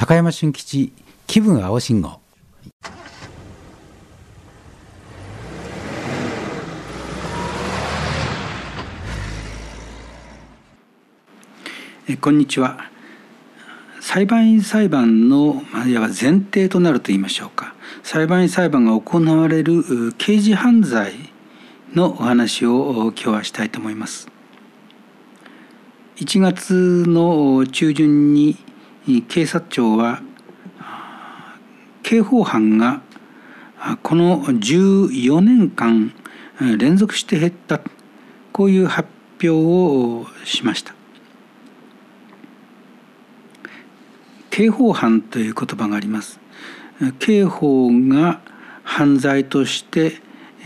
高山俊吉気分青信号。 こんにちは。裁判員裁判のいわば前提となるといいましょうか、裁判員裁判が行われる刑事犯罪のお話を今日はしたいと思います。1月の中旬に警察庁は刑法犯がこの14年間連続して減った、こういう発表をしました。刑法犯という言葉があります。刑法が犯罪として、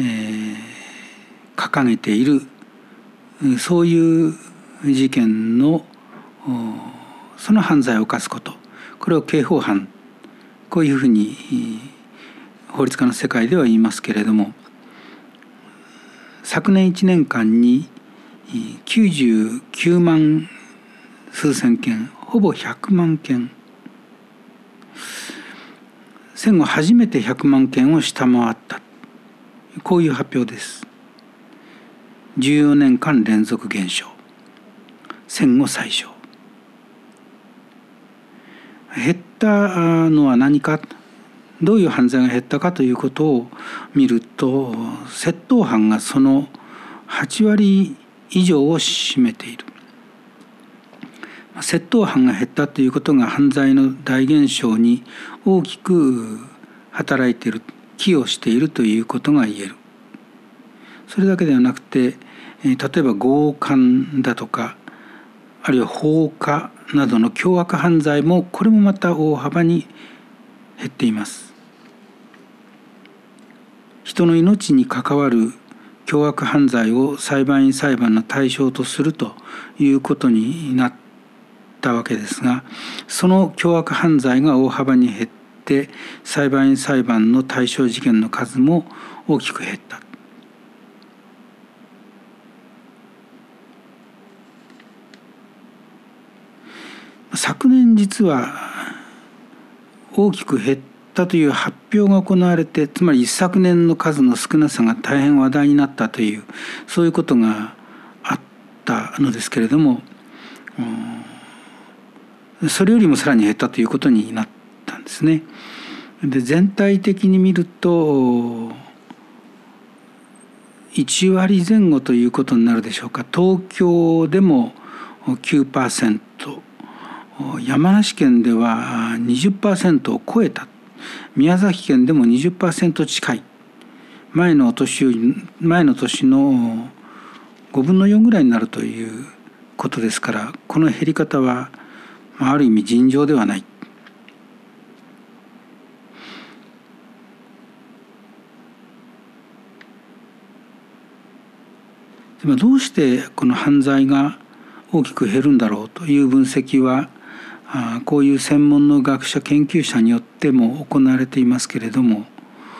掲げているそういう事件のその犯罪を犯すこと、これを刑法犯、こういうふうに法律家の世界では言いますけれども、昨年1年間に99万数千件、ほぼ100万件、戦後初めて100万件を下回った、こういう発表です。14年間連続減少、戦後最小。減ったのは何か、どういう犯罪が減ったかということを見ると、窃盗犯がその8割以上を占めている。窃盗犯が減ったということが犯罪の大減少に大きく働いている、寄与しているということが言える。それだけではなくて、例えば強姦だとか、あるいは放火などの凶悪犯罪も、これもまた大幅に減っています。人の命に関わる凶悪犯罪を裁判員裁判の対象とするということになったわけですが、その凶悪犯罪が大幅に減って、裁判員裁判の対象事件の数も大きく減った。昨年実は大きく減ったという発表が行われて、つまり一昨年の数の少なさが大変話題になったという、そういうことがあったのですけれども、それよりもさらに減ったということになったんですね。で、全体的に見ると1割前後ということになるでしょうか。東京でも 9%、山梨県では 20% を超えた、宮崎県でも 20% 近い、前の年の5分の4ぐらいになるということですから、この減り方はある意味尋常ではない。どうしてこの犯罪が大きく減るんだろうという分析は、こういう専門の学者研究者によっても行われていますけれども、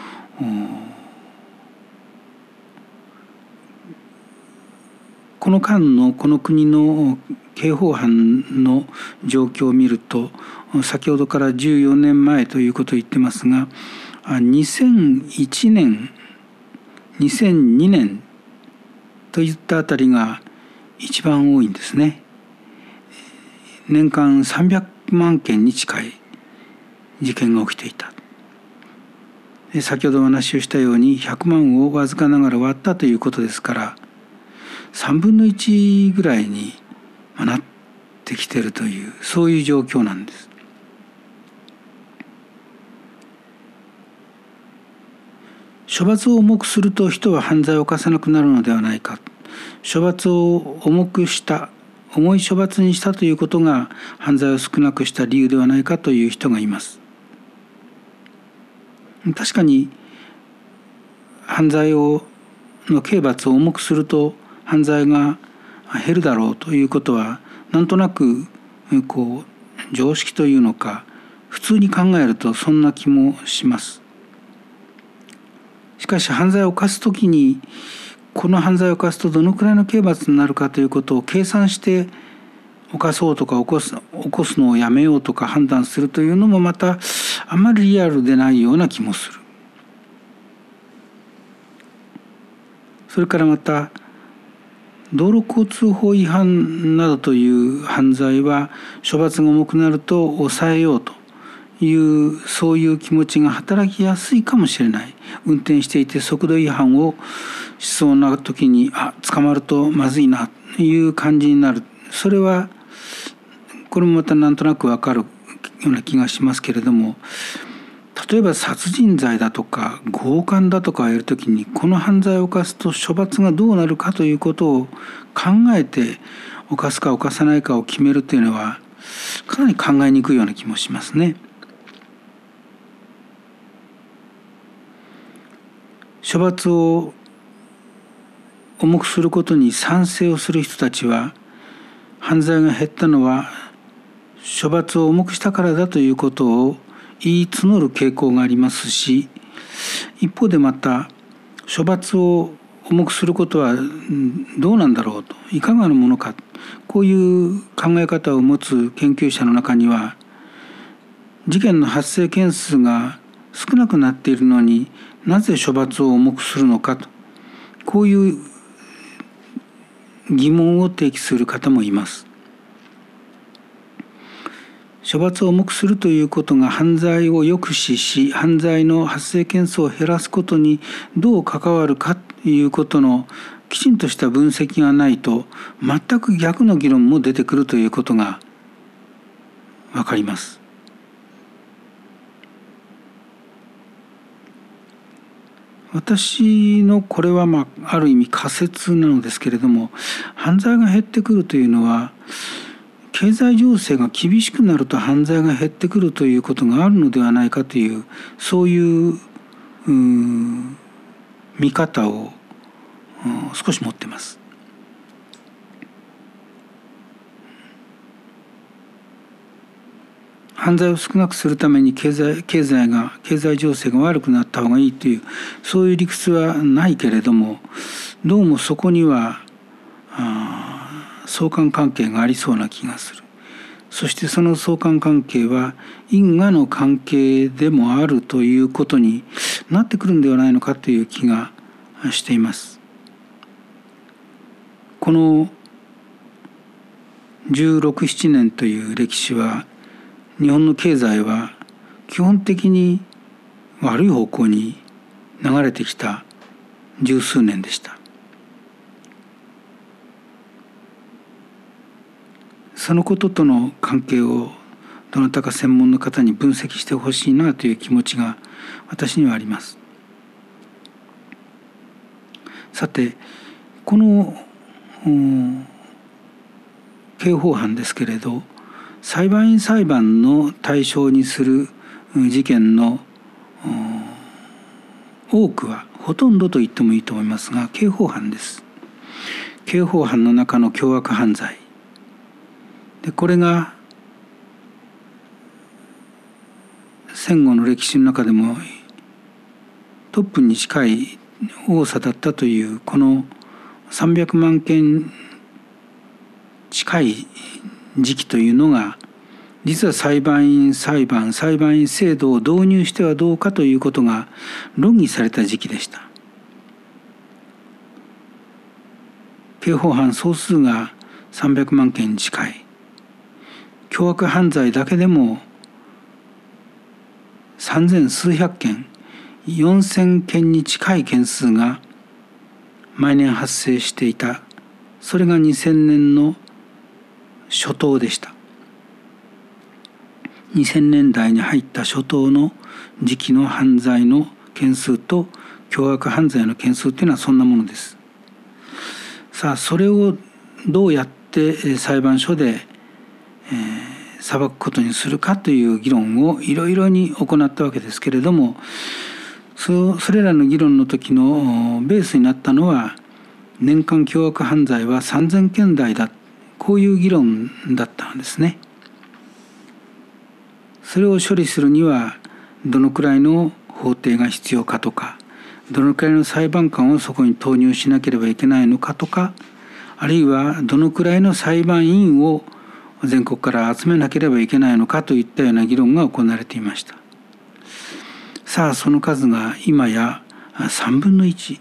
この間のこの国の刑法犯の状況を見ると、先ほどから14年前ということを言ってますが、2001年2002年といったあたりが一番多いんですね。年間300万件に近い事件が起きていた。先ほどお話をしたように100万をわずかながら割ったということですから、3分の1ぐらいになってきているという、そういう状況なんです。処罰を重くすると人は犯罪を犯さなくなるのではないか。処罰を重くした、重い処罰にしたということが犯罪を少なくした理由ではないかという人がいます。確かに犯罪の刑罰を重くすると犯罪が減るだろうということは、なんとなく常識というのか、普通に考えるとそんな気もします。しかし犯罪を犯すときに、この犯罪を犯すとどのくらいの刑罰になるかということを計算して犯そうとか起こすのをやめようとか判断するというのもまたあまりリアルでないような気もする。それからまた道路交通法違反などという犯罪は処罰が重くなると抑えようというそういう気持ちが働きやすいかもしれない。運転していて速度違反をしそうな時に捕まるとまずいなという感じになる。それはこれもまたなんとなくわかるような気がしますけれども、例えば殺人罪だとか強姦だとかをやるときにこの犯罪を犯すと処罰がどうなるかということを考えて犯すか犯さないかを決めるというのはかなり考えにくいような気もしますね。処罰を重くすることに賛成をする人たちは犯罪が減ったのは処罰を重くしたからだということを言い募る傾向がありますし、一方でまた処罰を重くすることはどうなんだろうと、いかがなものか、こういう考え方を持つ研究者の中には事件の発生件数が少なくなっているのになぜ処罰を重くするのかと、こういう疑問を提起する方もいます。処罰を重くするということが犯罪を抑止し犯罪の発生件数を減らすことにどう関わるかということのきちんとした分析がないと全く逆の議論も出てくるということがわかります。私のこれはある意味仮説なのですけれども、犯罪が減ってくるというのは経済情勢が厳しくなると犯罪が減ってくるということがあるのではないかというそういう見方を少し持っています。犯罪を少なくするために経済情勢が悪くなった方がいいというそういう理屈はないけれども、どうもそこには相関関係がありそうな気がする。そしてその相関関係は因果の関係でもあるということになってくるんではないのかという気がしています。この16、17年という歴史は日本の経済は基本的に悪い方向に流れてきた十数年でした。そのこととの関係をどなたか専門の方に分析してほしいなという気持ちが私にはあります。さて、この刑法犯ですけれど、裁判員裁判の対象にする事件の多くはほとんどと言ってもいいと思いますが刑法犯です。刑法犯の中の凶悪犯罪で、これが戦後の歴史の中でもトップに近い多さだったというこの300万件近い時期というのが実は裁判員制度を導入してはどうかということが論議された時期でした。刑法犯総数が300万件に近い。凶悪犯罪だけでも3000数百件、4000件に近い件数が毎年発生していた。それが2000年の初頭でした。2000年代に入った初頭の時期の犯罪の件数と凶悪犯罪の件数というのはそんなものです。さあ、それをどうやって裁判所で裁くことにするかという議論をいろいろに行ったわけですけれども、それらの議論の時のベースになったのは年間凶悪犯罪は3000件台だ、こういう議論だったんですね。それを処理するにはどのくらいの法廷が必要かとか、どのくらいの裁判官をそこに投入しなければいけないのかとか、あるいはどのくらいの裁判員を全国から集めなければいけないのかといったような議論が行われていました。さあその数が今や3分の1、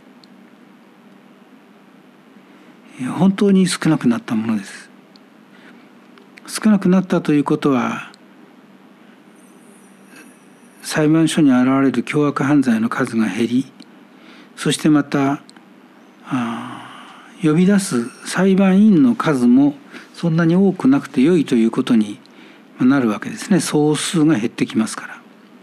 本当に少なくなったものです。少なくなったということは、裁判所に現れる凶悪犯罪の数が減り、そしてまた呼び出す裁判員の数もそんなに多くなくて良いということになるわけですね。総数が減ってきますから。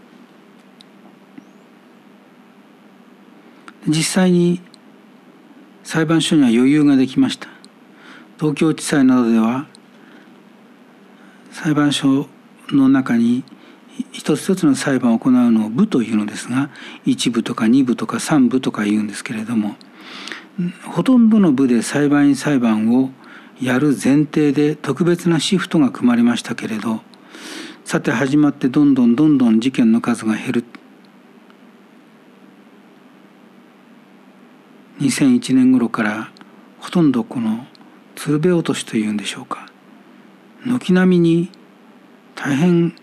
実際に裁判所には余裕ができました。東京地裁などでは裁判所の中に一つ一つの裁判を行うのを部というのですが、1部とか2部とか3部とか言うんですけれども、ほとんどの部で裁判員裁判をやる前提で特別なシフトが組まれましたけれど、さて始まってどんどん事件の数が減る。2001年頃からほとんどこの鶴瓶落としというんでしょうか、軒並みに大変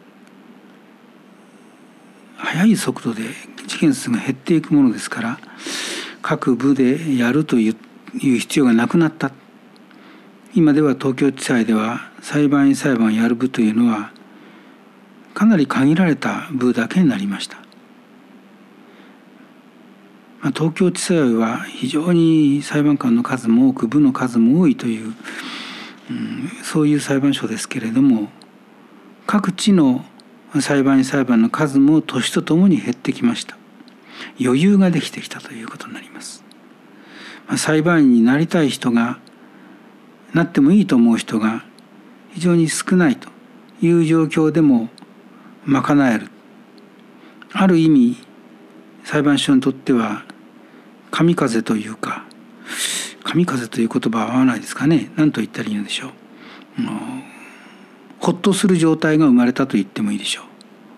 速い速度で事件数が減っていくものですから、各部でやるという必要がなくなった。今では東京地裁では裁判員裁判をやる部というのはかなり限られた部だけになりました。東京地裁は非常に裁判官の数も多く部の数も多いという、そういう裁判所ですけれども、各地の裁判員裁判の数も年とともに減ってきました。余裕ができてきたということになります。裁判員になりたい人が、なってもいいと思う人が非常に少ないという状況でも賄える。ある意味裁判所にとっては神風というか、神風という言葉は合わないですかね。何と言ったらいいのでしょう。ほっとする状態が生まれたと言ってもいいでしょう。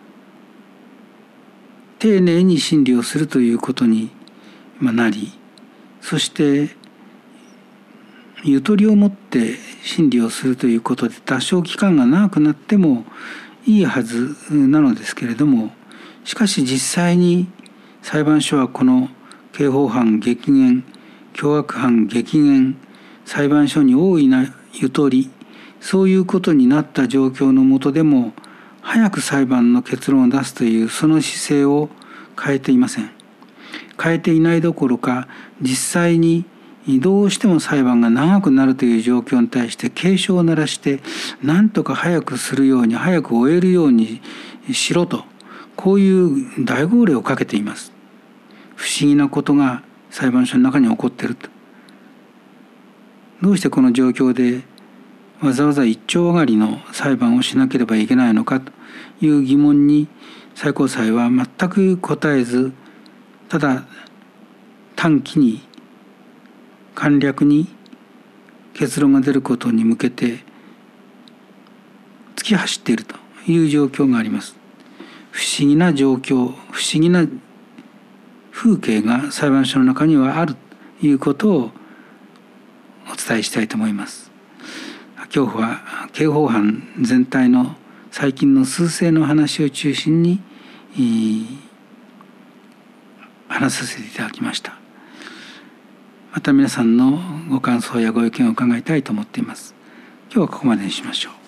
丁寧に審理をするということになり、そしてゆとりを持って審理をするということで多少期間が長くなってもいいはずなのですけれども、しかし実際に裁判所はこの刑法犯激減、凶悪犯激減、裁判所に大いなゆとり、そういうことになった状況の下でも早く裁判の結論を出すというその姿勢を変えていません。変えていないどころか、実際にどうしても裁判が長くなるという状況に対して警鐘を鳴らして、何とか早くするように、早く終えるようにしろと、こういう大号令をかけています。不思議なことが裁判所の中に起こっていると。どうしてこの状況でわざわざ一丁上がりの裁判をしなければいけないのかという疑問に最高裁は全く答えず、ただ短期に簡略に結論が出ることに向けて突き走っているという状況があります。不思議な状況、不思議な風景が裁判所の中にはあるということをお伝えしたいと思います。今日は刑法犯全体の最近の数勢の話を中心に話させていただきました。また皆さんのご感想やご意見を伺いたいと思っています。今日はここまでにしましょう。